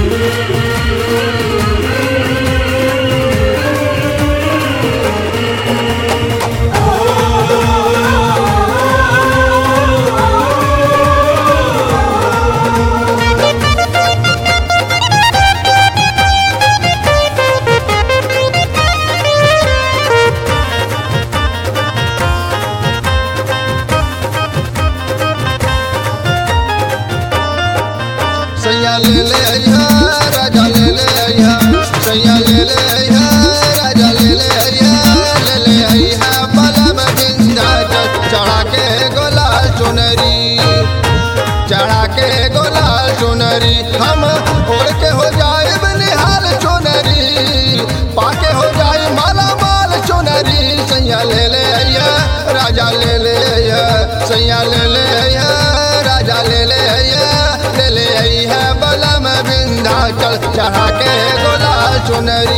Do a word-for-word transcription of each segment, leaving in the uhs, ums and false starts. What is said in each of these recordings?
सैया ले ले अइहा राजा ले ले अइहा सैया ले ले अइहा राजा ले ले अइहा ले ले अइहा पलम विंध्याचल चढ़ा के गोलाल चुनरी चढ़ा के गोलाल चुनरी हम ओढ़ के हो जाए निहाल चुनरी पाके हो जाए माला माल चुनरी सैया ले ले अइहा राजा ले ले अइहा सैया ले ले अइहा राजा ले ले अइहा ले ले अइहा बलम विंध्याचल चढ़ा के गोलाल चुनरी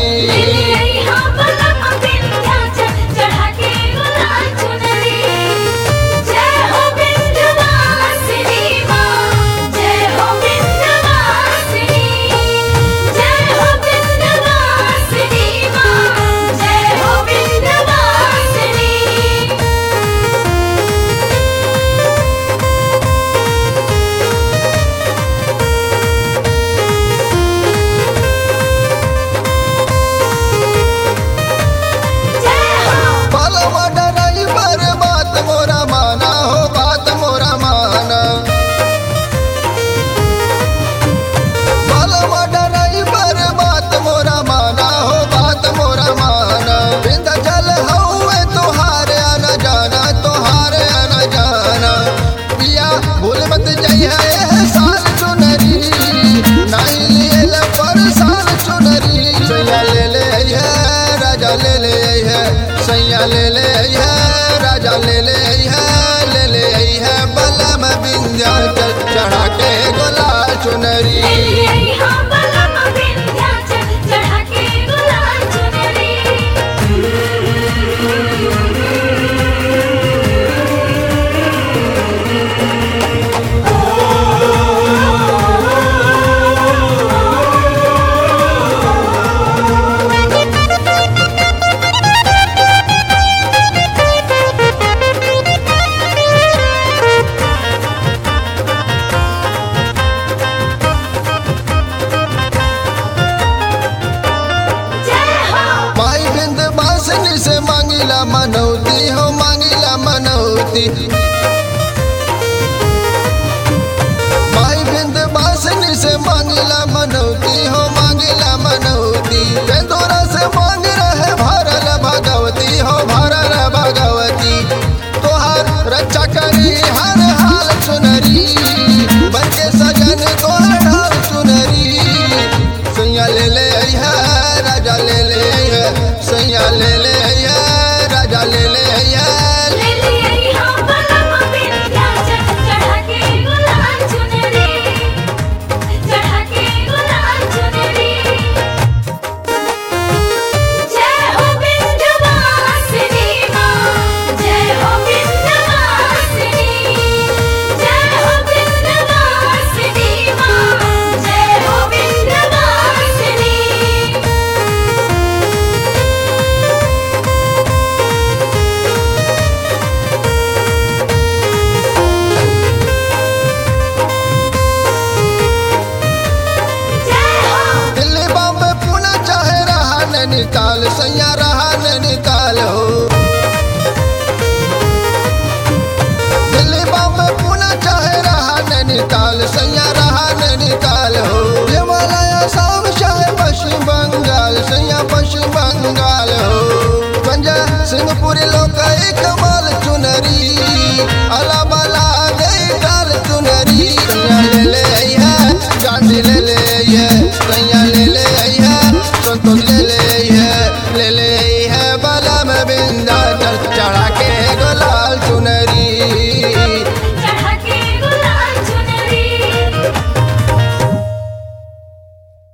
सैया ले ले अइहा राजा ले ले अइहा ले ले अइहा बलम विंध्याचल चढ़ा के गोलाल चुनरी से मांगिला मनौती हो मांगिला मनौती माई बिंद बासनी से मांगिला मनौती हो मांगिला मनौती बेंदोरा से मांग रहे भरल भगवती हो भरल भगवती तोहार रक्षा करी हर हाल चुनरी बनके सजन तोहर ढाल चुनरी सैया ले ले अइहा राजा ले ले अइहा सैया ले ले राजा ले ले अइहा ले ले अइहा बलम विंध्याचल चढ़ा के गोलाल चुनरी चढ़ा के गोलाल चुनरी जय हो विंध्यवासिनी मां जय हो विंध्यवासिनी जय हो विंध्यवासिनी मां जय हो विंध्यवासिनी नैनीताल सैया रहा नैनीताल हो दिल्ली बॉम्बे पुणे चाहे रहा नैनीताल सैया रहा नैनीताल हो हिमालय असम चाहे पश्चिम बंगाल सैया पश्चिम बंगाल हो पंजा सिंहपुरी लोग कमाल चुनरी अला बला गई डाल चुनरी सैया ले ले अइहा गांधी ले ले अइहा सैया ले ले अइहा संतोष ले ले ले ले